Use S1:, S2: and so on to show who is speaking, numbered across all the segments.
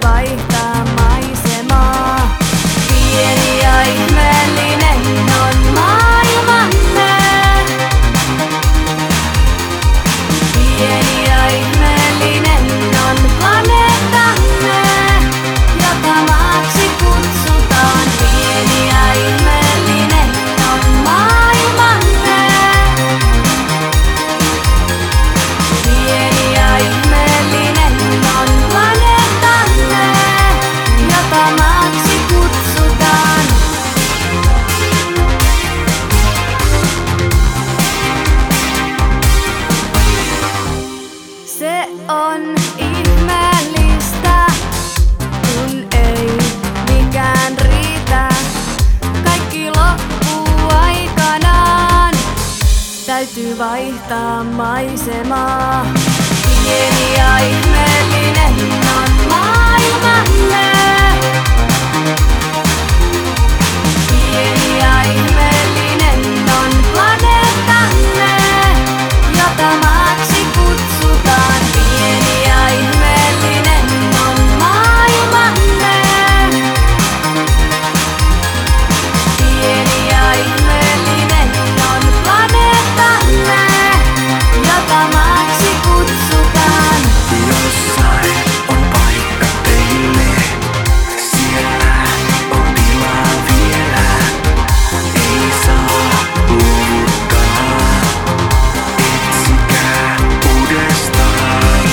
S1: vaihtaa maisemaa. Pieni ja ihmeellinen on maailmamme. Pieni ja ihmeellinen on planeettamme, jota maaksi kutsutaan. Pieni ja ihmeellinen on maailmamme. Pieni ja ihmeellinen on planeettamme, jota maaksi kutsutaan. Se on ihmeellistä, kun ei mikään riitä. Kaikki loppuu aikanaan, täytyy vaihtaa maisemaa. Pieni ja ihmeellinen on maailmamme. Pieni ja ihmeellinen on planeettamme, jota maaksi kutsutaan. Pieni ja ihmeellinen on maailmamme. Pieni ja ihmeellinen on planeettamme, jota maaksi kutsutaan.
S2: Jossain on paikka teille, siellä on tilaa vielä. Ei saa luovuttaa, etsikää uudestaan.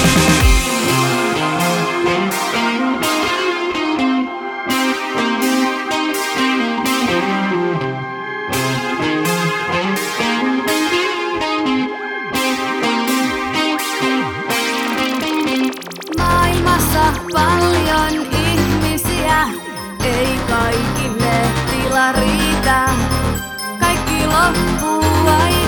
S1: Maailmassa paljon ihmisiä, ei kaikille tila riitä. Kaikki loppuu aina.